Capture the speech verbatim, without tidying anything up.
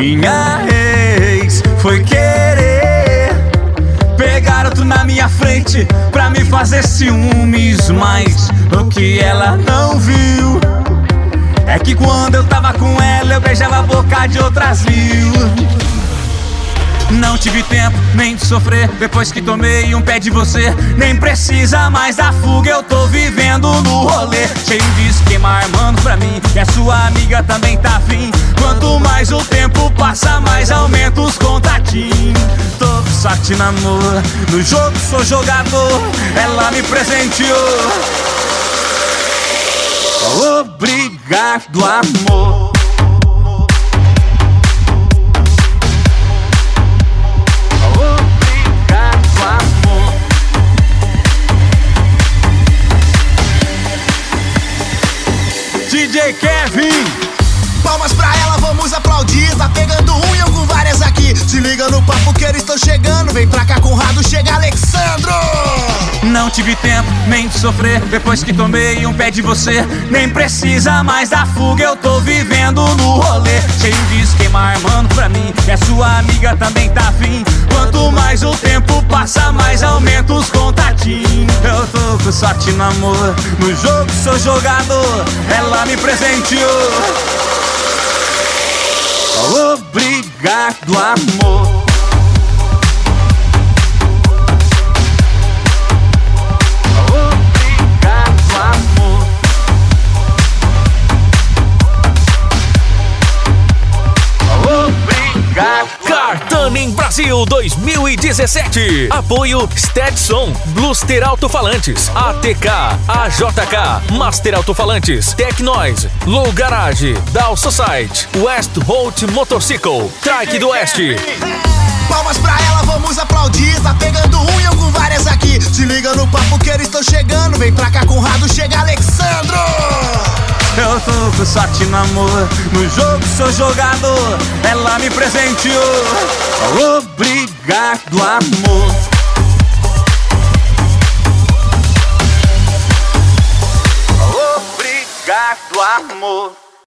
Minha ex foi querer pegar outro na minha frente pra me fazer ciúmes, mas o que ela não viu é que quando eu tava com ela eu beijava a boca de outras mil. Não tive tempo nem de sofrer depois que tomei um pé de você. Nem precisa mais da fuga, eu tô vivendo no rolê. Cheio de esquema armando pra mim, e a sua amiga também tá afim. Quanto mais o tempo passa, mais aumenta os contatinhos. Tô com sorte no amor, no jogo sou jogador. Ela me presenteou. Obrigado, amor. D J Kevin, palmas pra ela, vamos aplaudir. Tá pegando um e eu com várias aqui. Se liga no papo que eles estão chegando. Vem pra cá, Conrado, chega Alexandro. Não tive tempo nem de sofrer depois que tomei um pé de você. Nem precisa mais da fuga, eu tô vivendo no rolê. Cheio de esquema armando pra mim, e a sua amiga também tá afim. Quanto mais o tempo passa, mais aumenta os contatinhos. Eu tô com sorte no amor, no jogo sou jogador. Ela me presenteou. Obrigado, amor. Cartanem Brasil dois mil e dezessete. Apoio Stetson, Bluster Alto-Falantes, A T K, A J K, Master Alto-Falantes, Tecnoise, Low Garage, Dow Society, West Holt Motorcycle, Trike do Oeste. Palmas pra ela, vamos aplaudir. Tá pegando um e eu com várias aqui. Se liga no papo que eles estão chegando. Vem pra cá, Conrado, chega Alexandro. Eu tô com sorte no amor, no jogo sou jogador. Ela me presenteou. Obrigado, amor. Obrigado, amor.